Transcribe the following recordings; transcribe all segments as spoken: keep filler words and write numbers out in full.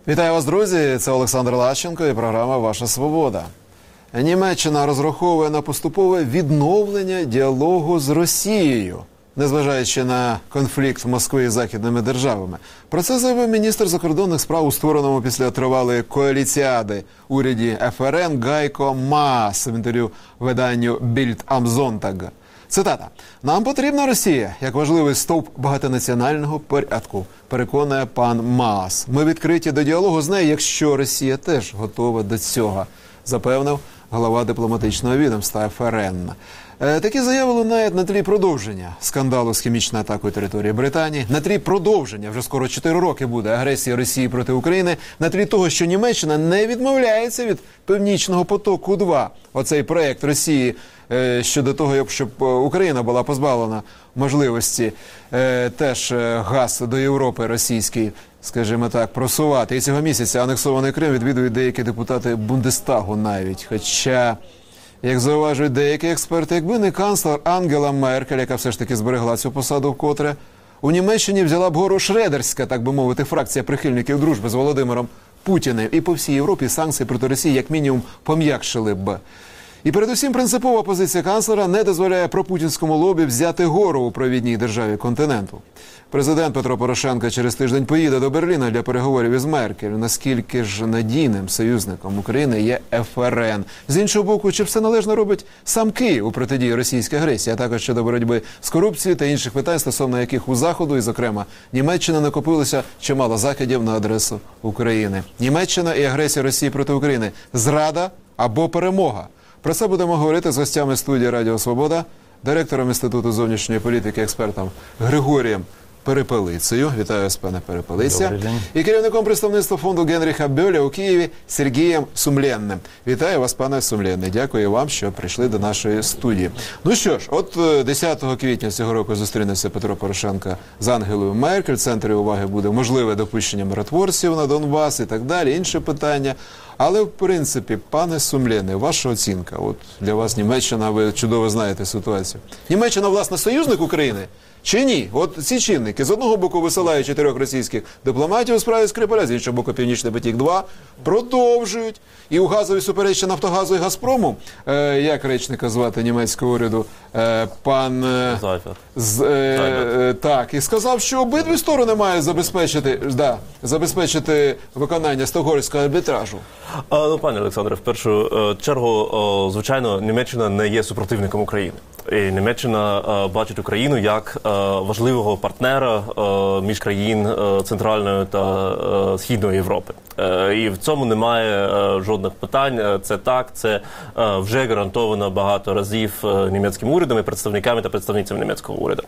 Вітаю вас, друзі! Це Олександр Лащенко і програма «Ваша свобода». Німеччина розраховує на поступове відновлення діалогу з Росією, незважаючи на конфлікт Москви із західними державами. Про це заявив міністр закордонних справ у створеному після тривалої коаліціади уряді еф ер ен Гайко Маас в інтерв'ю виданню Bild am Sonntag. Цитата. «Нам потрібна Росія, як важливий стовп багатонаціонального порядку», переконує пан Маас. «Ми відкриті до діалогу з нею, якщо Росія теж готова до цього», запевнив голова дипломатичного відомства еф ер ен. Е, такі заяви лунають на тлі продовження скандалу з хімічною атакою території Британії, на тлі продовження, вже скоро чотири роки буде, агресії Росії проти України, на тлі того, що Німеччина не відмовляється від Північного потоку-два. Оцей проєкт Росії е, щодо того, щоб Україна була позбавлена можливості е, теж газ до Європи російський, скажімо так, просувати. І цього місяця анексований Крим відвідують деякі депутати Бундестагу навіть. Хоча, як зауважують деякі експерти, якби не канцлер Ангела Меркель, яка все ж таки зберегла цю посаду вкотре, у Німеччині взяла б гору шредерська, так би мовити, фракція прихильників дружби з Володимиром Путіним. І по всій Європі санкції проти Росії як мінімум пом'якшили б. І передусім принципова позиція канцлера не дозволяє пропутінському лобі взяти гору у провідній державі континенту. Президент Петро Порошенко через тиждень поїде до Берліна для переговорів із Меркель. Наскільки ж надійним союзником України є еф ер ен? З іншого боку, чи все належно робить сам Київ у протидії російській агресії, а також щодо боротьби з корупцією та інших питань, стосовно яких у Заходу, і зокрема Німеччина, накопилося чимало закидів на адресу України. Німеччина і агресія Росії проти України – зрада або перемога? Про це будемо говорити з гостями студії Радіо Свобода, директором Інституту зовнішньої політики, експертом Григорієм Перепелицею. Вітаю вас, пане Перепелиця. І керівником представництва фонду Генріха Бьоля у Києві Сергієм Сумленним. Вітаю вас, пане Сумленний. Дякую вам, що прийшли до нашої студії. Ну що ж, от десятого квітня цього року зустрінеться Петро Порошенко з Ангелою Меркель. В центрі уваги буде можливе допущення миротворців на Донбас і так далі, інші питання. Але, в принципі, пане Сумленний, ваша оцінка, от для вас Німеччина, ви чудово знаєте ситуацію. Німеччина, власне, союзник України? Чи ні? От ці чинники, з одного боку висилають чотирьох російських дипломатів у справі Скрипаля, з іншого боку Північний потік-два, продовжують. І у газовій суперечці Нафтогазу і Газпрому, е, як речника звати німецького уряду, е, пан... Е, з, е, е, так, і сказав, що обидві сторони мають забезпечити, да, забезпечити виконання стокгольмського арбітражу. А, ну, пане Олександре, в першу е, чергу, о, звичайно, Німеччина не є супротивником України. І Німеччина е, бачить Україну як е, важливого партнера е, між країн е, Центральної та е, Східної Європи. Е, і в цьому немає е, жодних питань. Це так, це е, вже гарантовано багато разів е, німецьким урядом і представниками та представницями німецького уряду.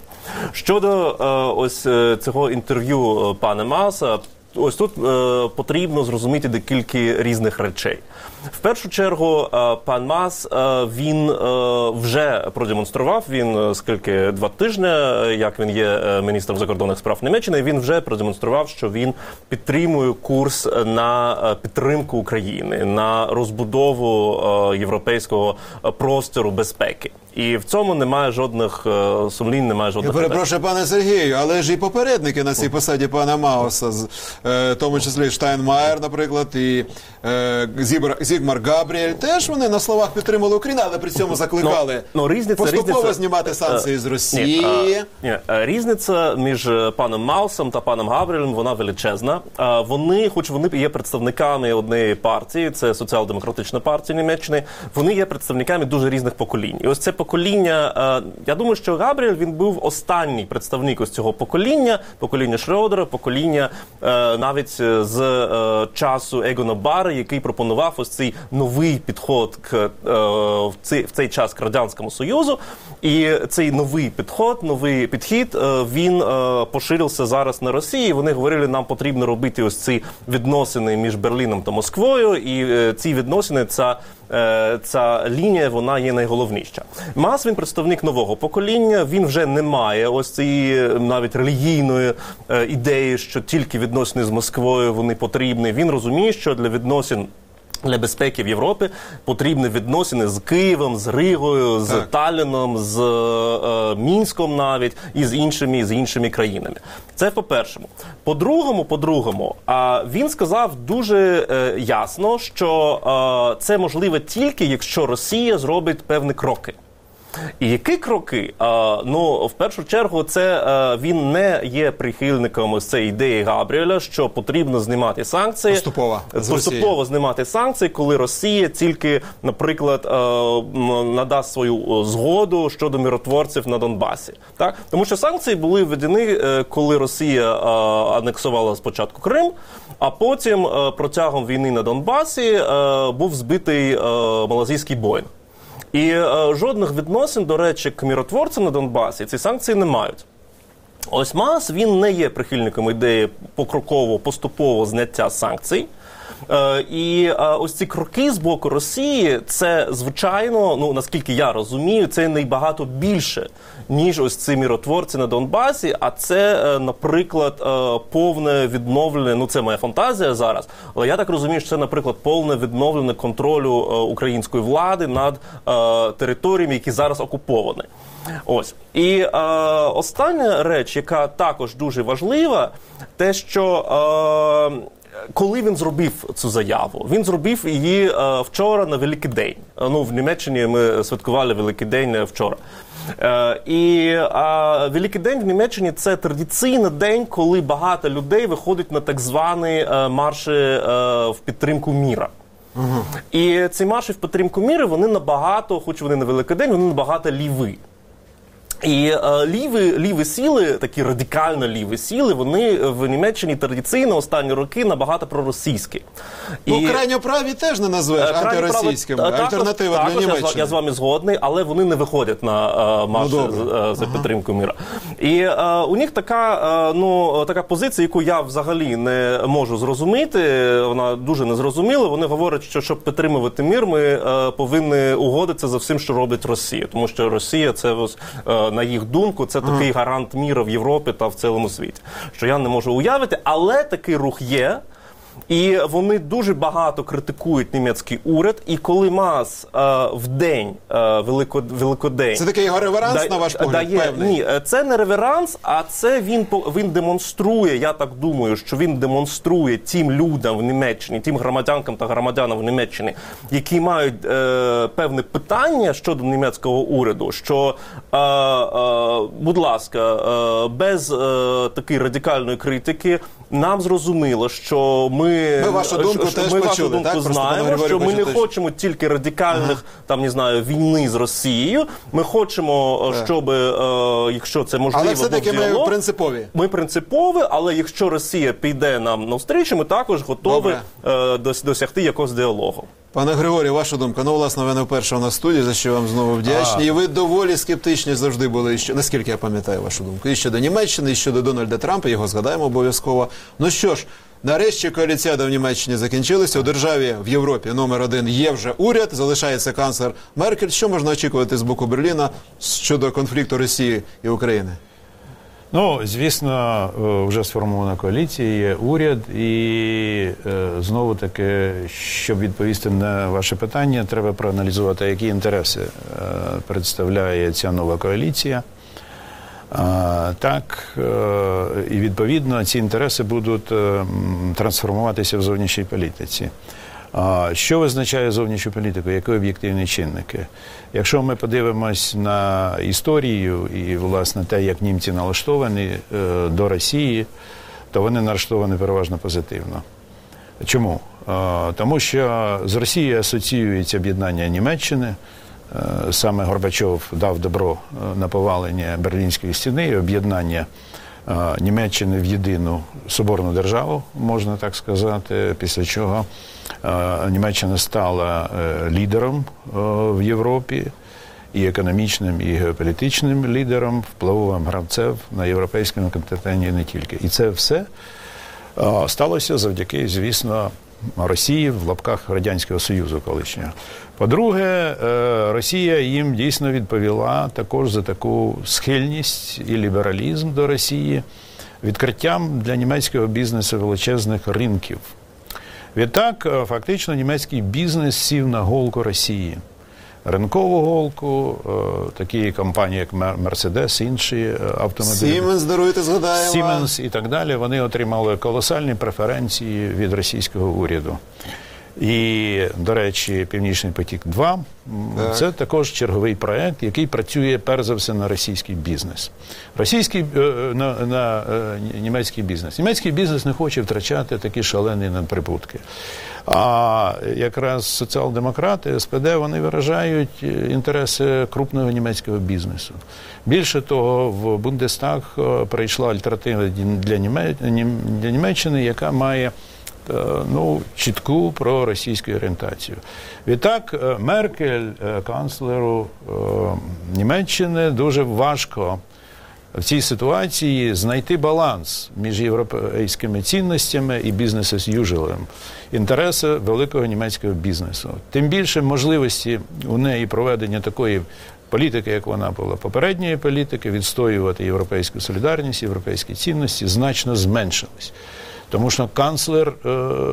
Щодо е, ось е, цього інтерв'ю пана Мааса, ось тут е, потрібно зрозуміти декілька різних речей. В першу чергу, е, пан Маас, е, він е, вже продемонстрував, він скільки два тижні, як він є міністром закордонних справ Німеччини, він вже продемонстрував, що він підтримує курс на підтримку України, на розбудову е, європейського простору безпеки. І в цьому немає жодних е, сумлінь, немає жодних... Я перепрошую, пане Сергію, але ж і попередники на цій посаді пана Мауса, в тому числі Штайнмаєр, наприклад, і е, Зібр, Зігмар Габріель, теж вони на словах підтримали Україну, але при цьому закликали ну, ну, різниця, поступово різниця, знімати санкції е, з Росії. Ні, ні, різниця між паном Маусом та паном Габріелем, вона величезна. Вони, хоч вони є представниками однієї партії, це Соціал-демократична партія Німеччини, вони є представниками дуже різних поколінь. І ось це покоління, я думаю, що Габріель, він був останній представник ось цього покоління, покоління Шрёдера, покоління навіть з часу Егона Бари, який пропонував ось цей новий підход к, в, цей, в цей час к Радянському Союзу. І цей новий підход, новий підхід, він поширився зараз на Росії. Вони говорили, нам потрібно робити ось ці відносини між Берліном та Москвою, і ці відносини, ця ця лінія, вона є найголовніша. Маас, він представник нового покоління, він вже не має ось цієї навіть релігійної ідеї, що тільки відносини з Москвою вони потрібні. Він розуміє, що для відносин для безпеки в Європі потрібні відносини з Києвом, з Ригою, з Так. Талліном, з е, Мінськом навіть і з іншими, з іншими країнами. Це по-першому. По-другому, по-другому, а він сказав дуже е, ясно, що е, це можливо тільки, якщо Росія зробить певні кроки. І які кроки? А, ну, в першу чергу, це а, він не є прихильником ось цієї ідеї Габріеля, що потрібно знімати санкції. Поступово. з Поступово Росії. знімати санкції, коли Росія тільки, наприклад, а, м, надасть свою згоду щодо миротворців на Донбасі. Так? Тому що санкції були введені, е, коли Росія а, анексувала спочатку Крим, а потім а, протягом війни на Донбасі а, був збитий а, малазійський Боїнг. І е, жодних відносин, до речі, к миротворцям на Донбасі ці санкції не мають. Ось Маас, він не є прихильником ідеї покрокового, поступового зняття санкцій. Е, і е, ось ці кроки з боку Росії, це, звичайно, ну, наскільки я розумію, це набагато більше, ніж ось ці миротворці на Донбасі, а це, е, наприклад, е, повне відновлення, ну це моя фантазія зараз, але я так розумію, що це, наприклад, повне відновлення контролю е, української влади над е, територіями, які зараз окуповані. Ось. І е, остання реч, яка також дуже важлива, те, що е, коли він зробив цю заяву? Він зробив її е, вчора на Великий день. Е, ну, в Німеччині ми святкували Великий день вчора. Е, і е, Великий день в Німеччині – це традиційний день, коли багато людей виходять на так звані е, марші е, в підтримку міра. Угу. І ці марші в підтримку міра, вони набагато, хоч вони на Великий день, вони набагато ліві. І е, ліві, ліві сили, такі радикально ліві сили, вони в Німеччині традиційно останні роки набагато проросійські. Ну, крайньо праві теж не назвеш антиросійськими. Альтернатива також, для також Німеччини. Я, я з вами згодний, але вони не виходять на е, марші ну, за, за підтримку міра. І е, у них така, е, ну, така позиція, яку я взагалі не можу зрозуміти, вона дуже незрозуміла. Вони говорять, що щоб підтримувати мір, ми е, повинні угодитися за всім, що робить Росія. Тому що Росія – це ось, е, на їх думку, це такий ага. гарант міру в Європі та в цілому світі. Що я не можу уявити, але такий рух є. І вони дуже багато критикують німецький уряд. І коли Маас е, в день, е, велико, Великодень... Це такий його реверанс, да, на ваш погляд, дає, певний? Ні, це не реверанс, а це він, він демонструє, я так думаю, що він демонструє тим людям в Німеччині, тим громадянкам та громадянам в Німеччині, які мають е, певне питання щодо німецького уряду, що, е, е, будь ласка, е, без е, такої радикальної критики нам зрозуміло, що ми, ми вашу думку що, теж ми почули, вашу думку так? знаємо, що ми не хочемо тільки радикальних, ага. там, не знаю, війни з Росією. Ми хочемо, так. щоб, е, якщо це можливо, але все-таки ми принципові. Ми принципові, але якщо Росія піде нам навстрічу, ми також готові е, досягти якогось діалогу. Пане Григорію, ваша думка. Ну, власне, ви не вперше у нас в студії, за що вам знову вдячні. А. І ви доволі скептичні завжди були, що, наскільки я пам'ятаю вашу думку, і щодо Німеччини, і щодо Дональда Трампа, його згадаємо обов'язково. Ну що ж, нарешті коаліціада в Німеччині закінчилася. У державі в Європі номер один є вже уряд, залишається канцлер Меркель. Що можна очікувати з боку Берліна щодо конфлікту Росії і України? Ну, звісно, вже сформована коаліція, є уряд, і знову-таки, щоб відповісти на ваше питання, треба проаналізувати, які інтереси представляє ця нова коаліція. Так, і відповідно ці інтереси будуть трансформуватися в зовнішній політиці. Що визначає зовнішню політику? Які об'єктивні чинники? Якщо ми подивимось на історію і, власне, те, як німці налаштовані до Росії, то вони налаштовані переважно позитивно. Чому? Тому що з Росією асоціюється об'єднання Німеччини. Саме Горбачов дав добро на повалення Берлінської стіни і об'єднання Німеччини в єдину соборну державу, можна так сказати, після чого Німеччина стала лідером в Європі, і економічним, і геополітичним лідером, впливовим гравцем на європейському континенті і не тільки. І це все сталося завдяки, звісно, Росії в лапках Радянського Союзу колишнього. По-друге, Росія їм дійсно відповіла також за таку схильність і лібералізм до Росії, відкриттям для німецького бізнесу величезних ринків, Відтак, фактично, німецький бізнес сів на голку Росії. Ринкову голку, такі компанії, як Mercedes, інші автомобілі. Siemens, даруйте, згадаємо. Siemens і так далі, вони отримали колосальні преференції від російського уряду. І, до речі, «Північний потік-два» – це також черговий проект, який працює, перш за все, на російський бізнес. Російський, на, на німецький бізнес. Німецький бізнес не хоче втрачати такі шалені надприбутки. А якраз соціал-демократи, ес пе де, вони виражають інтереси крупного німецького бізнесу. Більше того, в Бундестаг прийшла альтернатива для Німеччини, яка має ну, чітку проросійську орієнтацію. Відтак, Меркель, канцлеру Німеччини, дуже важко в цій ситуації знайти баланс між європейськими цінностями і бізнес as usual, інтереси великого німецького бізнесу. Тим більше можливості у неї проведення такої політики, як вона була попередньої політики, відстоювати європейську солідарність, європейські цінності, значно зменшились. Тому що канцлер е,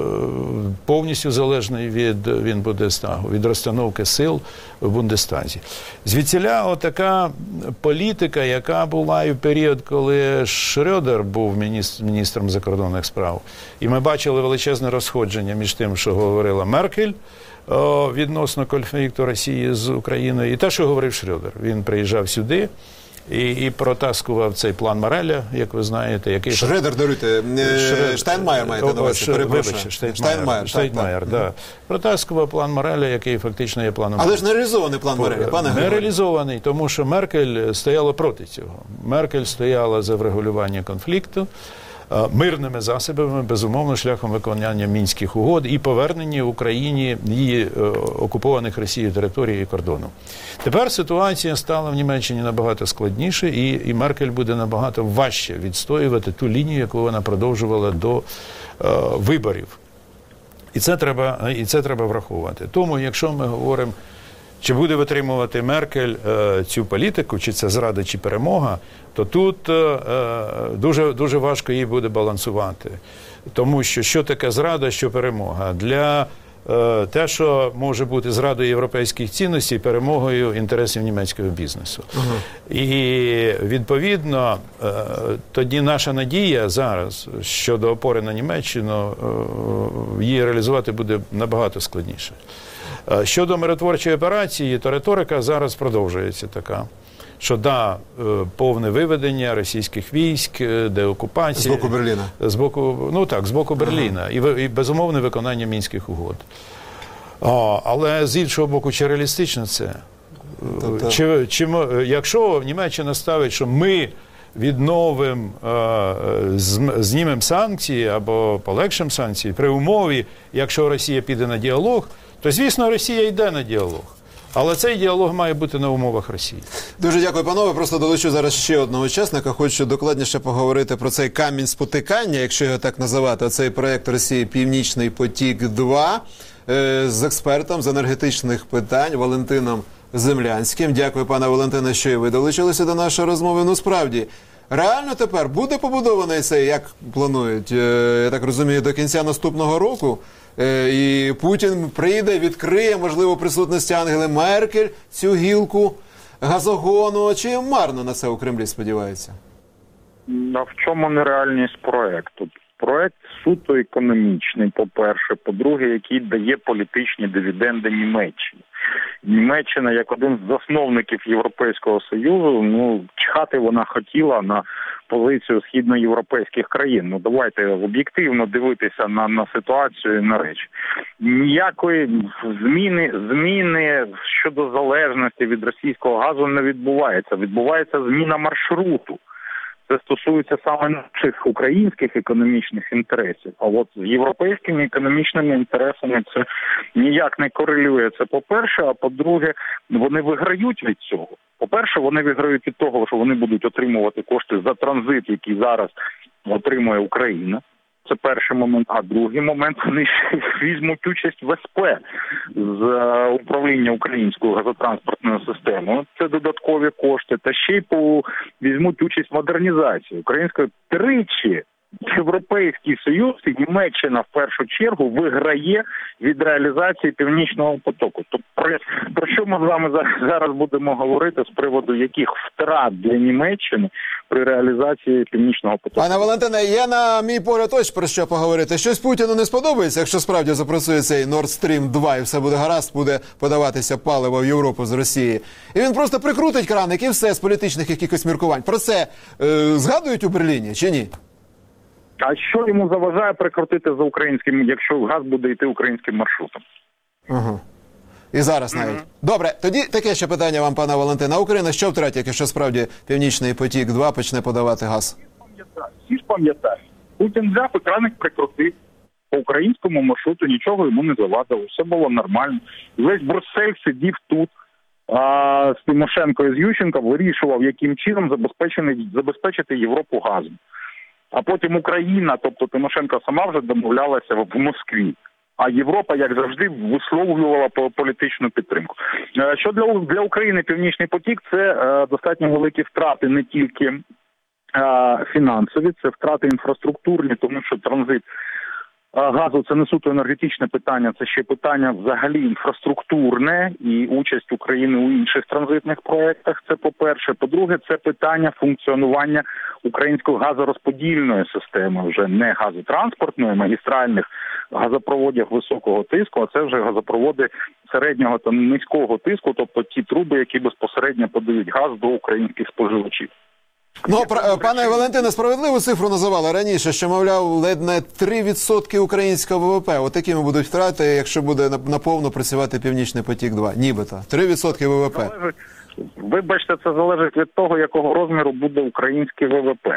повністю залежний від, від Бундестагу, від розстановки сил в Бундестазі. Звідсіля отака політика, яка була і в період, коли Шрёдер був міністр, міністром закордонних справ. І ми бачили величезне розходження між тим, що говорила Меркель о, відносно конфлікту Росії з Україною, і те, що говорив Шрёдер. Він приїжджав сюди І, і протаскував цей план Мореля, як ви знаєте. Який... Шредер, даруйте, Шред... Штайнмаєр маєте на увазі, перепрошую. Вибачте, Штайнмаєр, Штайнмаєр, да. Протаскував план Мореля, який фактично є планом... Але ж не реалізований план Мореля, пане Григорій. Не реалізований, тому що Меркель стояла проти цього. Меркель стояла за врегулювання конфлікту мирними засобами, безумовно, шляхом виконання Мінських угод і повернення Україні її окупованих Росією територій і кордону. Тепер ситуація стала в Німеччині набагато складніше, і, і Меркель буде набагато важче відстоювати ту лінію, яку вона продовжувала до е, виборів. І це треба, і це треба враховувати. Тому, якщо ми говоримо, чи буде витримувати Меркель е, цю політику, чи це зрада, чи перемога, то тут е, дуже, дуже важко їй буде балансувати. Тому що що таке зрада, що перемога? Для е, те, що може бути зрадою європейських цінностей, перемогою інтересів німецького бізнесу. Uh-huh. І, відповідно, е, тоді наша надія зараз щодо опори на Німеччину, е, її реалізувати буде набагато складніше. Щодо миротворчої операції, то риторика зараз продовжується така, що да, повне виведення російських військ, деокупація. З боку Берліна. З боку, ну так, з боку Берліна. Ага. І, і безумовне виконання Мінських угод. О, але з іншого боку, чи реалістично це? Тобто... Чи, чи, якщо Німеччина ставить, що ми відновимо, знімемо санкції або полегшимо санкції при умові, якщо Росія піде на діалог, то, звісно, Росія йде на діалог. Але цей діалог має бути на умовах Росії. Дуже дякую, панове. Просто долучу зараз ще одного учасника. Хочу докладніше поговорити про цей камінь спотикання, якщо його так називати. Оцей проєкт Росії «Північний потік-два» з експертом з енергетичних питань Валентином Землянським. Дякую, пане Валентине, що і ви долучилися до нашої розмови. Ну, справді, реально тепер буде побудований цей, як планують, я так розумію, до кінця наступного року, і Путін прийде, відкриє, можливо, присутності Ангели Меркель, цю гілку газогону, чи марно на це у Кремлі сподіваються? А в чому нереальність проекту? Проект суто економічний, по-перше. По-друге, який дає політичні дивіденди Німеччині. Німеччина, як один з засновників Європейського Союзу, ну, чхати вона хотіла на позицію східноєвропейських країн. Ну, давайте об'єктивно дивитися на, на ситуацію і на речі. Ніякої зміни, зміни щодо залежності від російського газу не відбувається. Відбувається зміна маршруту. Це стосується саме наших українських економічних інтересів. А от з європейськими економічними інтересами це ніяк не корелює. Це по-перше, а по-друге, вони виграють від цього. По-перше, вони виграють від того, що вони будуть отримувати кошти за транзит, який зараз отримує Україна. Це перший момент. А другий момент, вони візьмуть участь в ес пе з управління українською газотранспортною системою. Це додаткові кошти. Та ще й по, візьмуть участь в модернізації. Українська тричі Європейський Союз і Німеччина в першу чергу виграє від реалізації Північного потоку. Тобто про, про що ми з вами зараз будемо говорити з приводу яких втрат для Німеччини при реалізації Північного потоку? Пане Валентине, є на мій погляд ось про що поговорити. Щось Путіну не сподобається, якщо справді запрацює цей Nord Stream два і все буде гаразд, буде подаватися паливо в Європу з Росії. І він просто прикрутить краник і все з політичних якихось міркувань. Про це е, згадують у Берліні чи ні? А що йому заважає прикрутити за українським, якщо газ буде йти українським маршрутом? Ага. І зараз навіть. Mm-hmm. Добре, тоді таке ще питання вам, пана Валентина. Україна що втратить, якщо справді Північний потік два почне подавати газ? Всі ж пам'ятають. Путін взяв і краник прикрутив. По українському маршруту нічого йому не завадило. Все було нормально. Весь Брюссель сидів тут. А з Тимошенко і з Ющенко вирішував, яким чином забезпечити, забезпечити Європу газом. А потім Україна, тобто Тимошенко сама вже домовлялася в Москві. А Європа, як завжди, висловлювала політичну підтримку. Що для, для України Північний потік – це е, достатньо великі втрати не тільки е, фінансові, це втрати інфраструктурні, тому що транзит газу – це не суто енергетичне питання, це ще питання взагалі інфраструктурне і участь України у інших транзитних проєктах. Це по-перше. По-друге, це питання функціонування української газорозподільної системи, вже не газотранспортної, магістральних газопроводів високого тиску, а це вже газопроводи середнього та низького тиску, тобто ті труби, які безпосередньо подають газ до українських споживачів. Ну, пане Валентине, справедливу цифру називали раніше, що, мовляв, ледь не три відсотки українського ВВП. От такими будуть втрати, якщо буде наповно працювати Північний потік два. Нібито. три відсотки ВВП. Залежить, вибачте, це залежить від того, якого розміру буде український ВВП.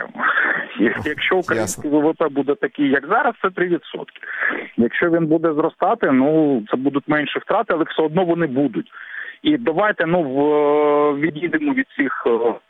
Якщо український Ясно. ВВП буде такий, як зараз, це три відсотки. Якщо він буде зростати, ну, це будуть менші втрати, але все одно вони будуть. І давайте, ну, відійдемо від цих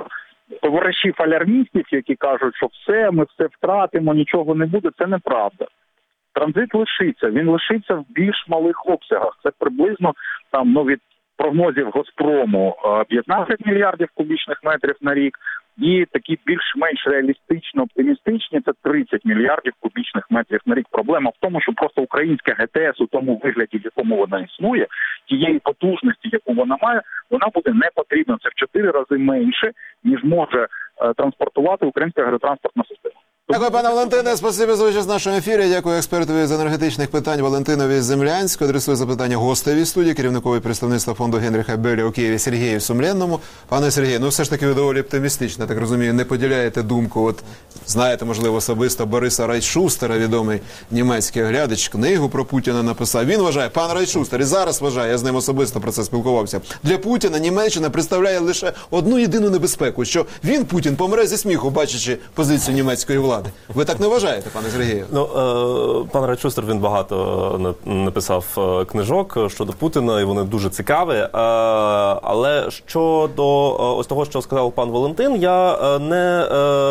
товаришів-алярмістів, які кажуть, що все, ми все втратимо, нічого не буде, це неправда. Транзит лишиться, він лишиться в більш малих обсягах. Це приблизно там, ну, від прогнозів Газпрому п'ятнадцять мільярдів кубічних метрів на рік, і такі більш-менш реалістично оптимістичні – це тридцять мільярдів кубічних метрів на рік. Проблема в тому, що просто українська ГТС у тому вигляді, в якому вона існує, тієї потужності, яку вона має, вона буде не потрібна. Це в чотири рази менше, ніж може е, транспортувати українська газотранспортна система. Дякую, пане Валентине, спасибі за участь в нашому ефірі. Дякую експертові з енергетичних питань Валентинові Землянському. Адресую запитання гостеві студії, керівникові представництва фонду Генріха Беля у Києві Сергію Сумленному. Пане Сергію, ну все ж таки ви доволі оптимістично, так розумію, не поділяєте думку. От знаєте, можливо, особисто Бориса Райчустера, відомий німецький оглядач, книгу про Путіна написав. Він вважає, пан Райчустер, і зараз вважає, я з ним особисто про це спілкувався, для Путіна Німеччина представляє лише одну єдину небезпеку, що він, Путін, помре зі сміху, бачачи позицію німецької влади. Ви так не вважаєте, пане Сергію? Ну, е, пан Райчустер, він багато написав книжок щодо Путіна, і вони дуже цікаві. Е, але щодо ось того, що сказав пан Валентин, я не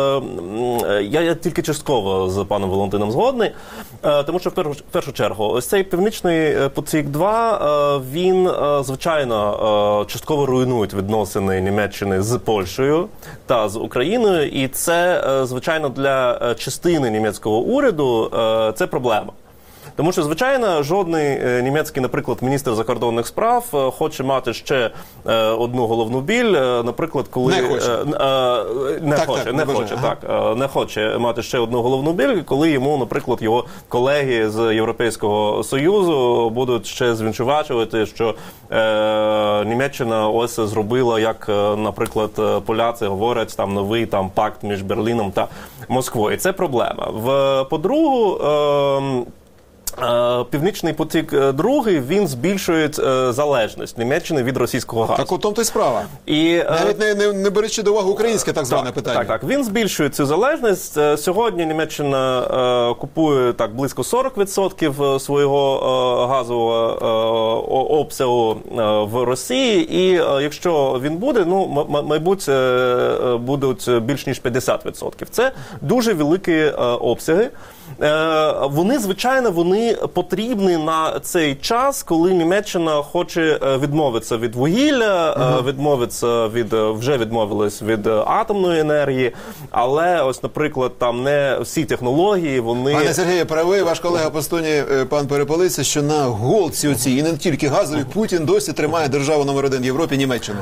е, я, я тільки частково з паном Валентином згодний, е, тому що в першу, в першу чергу ось цей Північний потік два, е, він, е, звичайно, е, частково руйнує відносини Німеччини з Польщею та з Україною, і це, е, звичайно, для частини німецького уряду це проблема. Тому що, звичайно, жодний німецький, наприклад, міністр закордонних справ хоче мати ще одну головну біль, наприклад, коли... Не хоче. Не так, хоче, так, не не хоче, ага. так. Не хоче мати ще одну головну біль, коли йому, наприклад, його колеги з Європейського Союзу будуть ще звинувачувати, що е, Німеччина ось зробила, як, наприклад, поляці говорять, там новий там пакт між Берліном та Москвою. Це проблема. В, по-другу, е, Північний потік другий, він збільшує залежність Німеччини від російського газу. Так у тому то й справа. І, навіть не, не, не беручи до уваги українське так зване так, питання. Так, так. Він збільшує цю залежність. Сьогодні Німеччина е, купує так близько сорок відсотків свого е, газового е, обсягу е, в Росії. І е, якщо він буде, ну, м- мабуть, е, будуть більш ніж п'ятдесят відсотків. Це дуже великі е, обсяги. Е, вони, звичайно, вони вони потрібні на цей час, коли Німеччина хоче відмовитися від вугілля, uh-huh. відмовитися від, вже відмовилась від атомної енергії, але ось, наприклад, там не всі технології, вони... Пане Сергію, правий ваш колега по Стоні, пан Переполиця, що на голці оцій, і не тільки газові, Путін досі тримає державу номер один в Європі, Німеччину.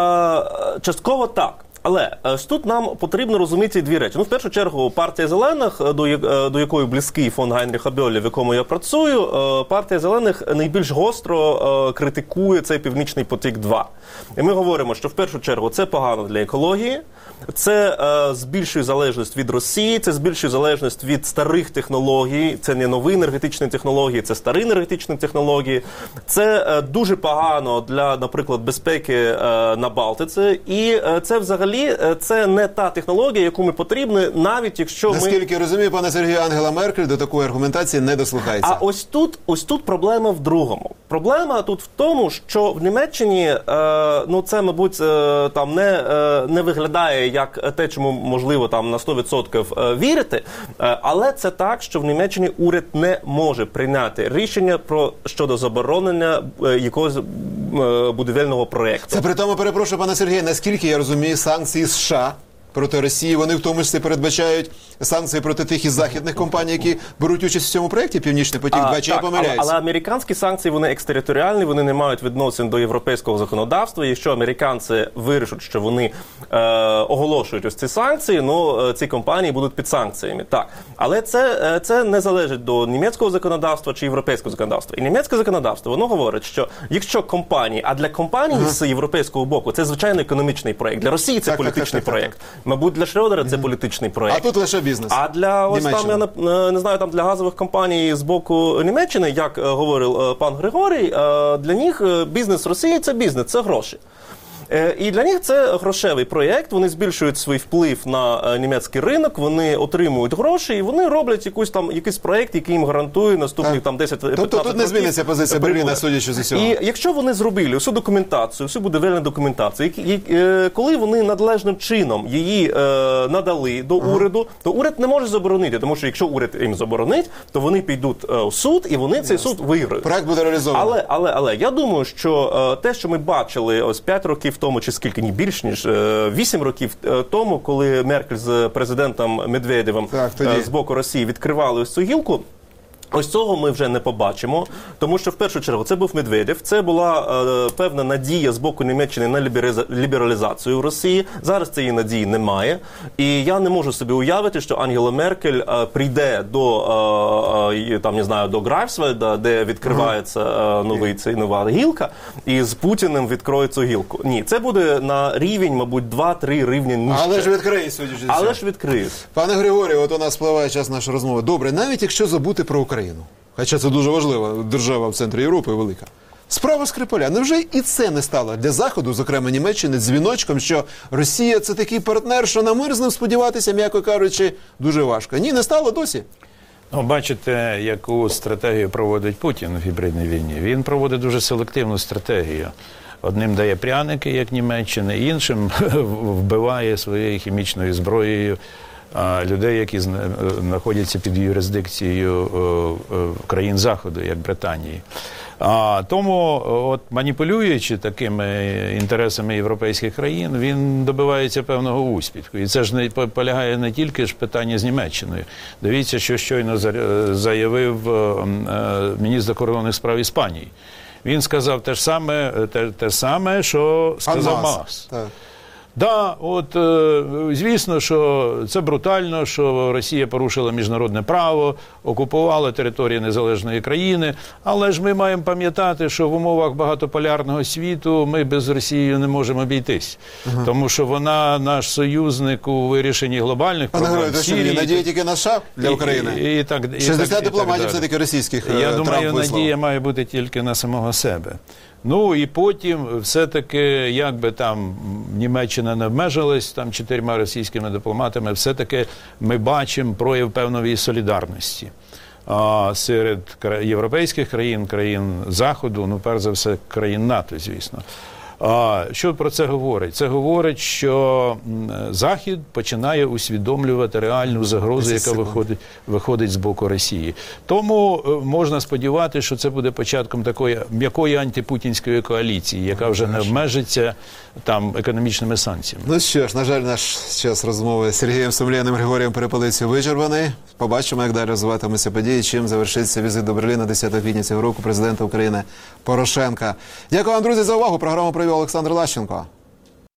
А, частково так. Але ось тут нам потрібно розуміти дві речі. Ну, в першу чергу, партія Зелених, до, до якої близький фонд Гайнріха Бьолля, в якому я працюю, партія Зелених найбільш гостро критикує цей Північний потік-два. І ми говоримо, що в першу чергу це погано для екології, це е, збільшує залежність від Росії, це збільшує залежність від старих технологій, це не нові енергетичні технології, це старі енергетичні технології. Це е, дуже погано для, наприклад, безпеки е, на Балтиці. І е, це взагалі е, це не та технологія, яку ми потрібні, навіть якщо ми... Наскільки я розумію, пане Сергію, Ангела Меркель до такої аргументації не дослухається. А ось тут, ось тут проблема в другому. Проблема тут в тому, що в Німеччині, е, ну це, мабуть, е, там не, е, не виглядає як те, чому можливо там на сто відсотків вірити, але це так, що в Німеччині уряд не може прийняти рішення про щодо заборонення якогось будівельного проєкту. Це при тому, перепрошую, пане Сергію, наскільки я розумію, санкції США проти Росії, вони в тому числі передбачають санкції проти тих із західних компаній, які беруть участь в цьому проєкті «Північний потік-два», чи я помиляюся? Але, але американські санкції, вони екстериторіальні, вони не мають відносин до європейського законодавства. Якщо американці вирішать, що вони е, оголошують ось ці санкції, ну, ці компанії будуть під санкціями. Так. Але це, це не залежить до німецького законодавства чи європейського законодавства. І німецьке законодавство, воно говорить, що якщо компанії, а для компаній ага. з європейського боку, це, звичайно, економічний проєкт. Для Росії це так, політичний так, так, проєкт. Так, так. Мабуть, для Шрёдера це політичний проєкт. А тут лише бізнес. А для ось там, я не, не знаю, там для газових компаній з боку Німеччини, як говорив пан Григорій, для них бізнес Росії – це бізнес, це гроші. І для них це грошевий проєкт, вони збільшують свій вплив на німецький ринок, вони отримують гроші і вони роблять якийсь там якийсь проєкт, який їм гарантує наступних там десять-п'ятнадцять років. Тобто тут не зміниться позиція Берліна, судячи з усього. І якщо вони зробили всю документацію, всю будівельну документацію, коли вони належним чином її надали до ага. уряду, то уряд не може заборонити, тому що якщо уряд їм заборонить, то вони підуть у суд і вони цей суд виграють. Проєкт буде реалізований. Але, але, але я думаю, що те, що ми бачили ось п'ять років тому, чи скільки, ні більш ніж вісім років тому, коли Меркель з президентом Медведєвим так, тоді. з боку Росії відкривали ось цю гілку, ось цього ми вже не побачимо, тому що в першу чергу це був Медведєв, це була е, певна надія з боку Німеччини на лібералізацію в Росії. Зараз цієї надії немає. І я не можу собі уявити, що Ангела Меркель е, прийде до, е, е, там, не знаю, до Грайфсвальда, де відкривається е, новий, цей, нова гілка, і з Путіним відкроє цю гілку. Ні, це буде на рівень, мабуть, два-три рівні нижче. Але ж відкриє, судячи. Але ж відкриє. Пане Григорію, от у нас спливає час нашої розмови. Добре, навіть якщо забути про Україну, хоча це дуже важлива держава в центрі Європи, велика. Справа Скрипаля. Невже і це не стало для Заходу, зокрема Німеччини, дзвіночком, що Росія – це такий партнер, що на мир з ним сподіватися, м'яко кажучи, дуже важко? Ні, не стало досі? Ну, бачите, яку стратегію проводить Путін у гібридній війні. Він проводить дуже селективну стратегію. Одним дає пряники, як Німеччина, іншим вбиває своєю хімічною зброєю людей, які знаходяться під юрисдикцією країн Заходу, як Британії. А тому, от маніпулюючи такими інтересами європейських країн, він добивається певного успіху. І це ж не полягає не тільки ж питання з Німеччиною. Дивіться, що щойно заявив міністр закордонних справ Іспанії. Він сказав те ж саме, те, те саме, що сказав Мас. Да, от, е, звісно, що це брутально, що Росія порушила міжнародне право, окупувала територію незалежної країни, але ж ми маємо пам'ятати, що в умовах багатополярного світу ми без Росії не можемо обійтись. Ага. Тому що вона наш союзник у вирішенні глобальних проблем. Пане Герой, Сирії, надія тільки на США для України? І, і так, і шістдесят так, дипломатів все-таки російських Я Трамп думаю, вислав. Надія має бути тільки на самого себе. Ну і потім все-таки, як би там Німеччина не обмежилась там чотирма російськими дипломатами, все-таки ми бачимо прояв певної солідарності а, серед європейських країн, країн Заходу, ну перш за все країн НАТО, звісно. А що про це говорить? Це говорить, що м, Захід починає усвідомлювати реальну загрозу, яка виходить, виходить з боку Росії. Тому е, можна сподіватися, що це буде початком такої м'якої антипутінської коаліції, яка вже не обмежиться там економічними санкціями. Ну що ж, на жаль, наш час розмови з Сергієм Сумлєним, Григорієм Перепелицею вичерпаний. Побачимо, як далі розвиватимуться події, чим завершиться візит до Берліна десятого квітня цього року президента України Порошенка. Дякую вам, друзі, за увагу. Програму провів Олександр Лащенко.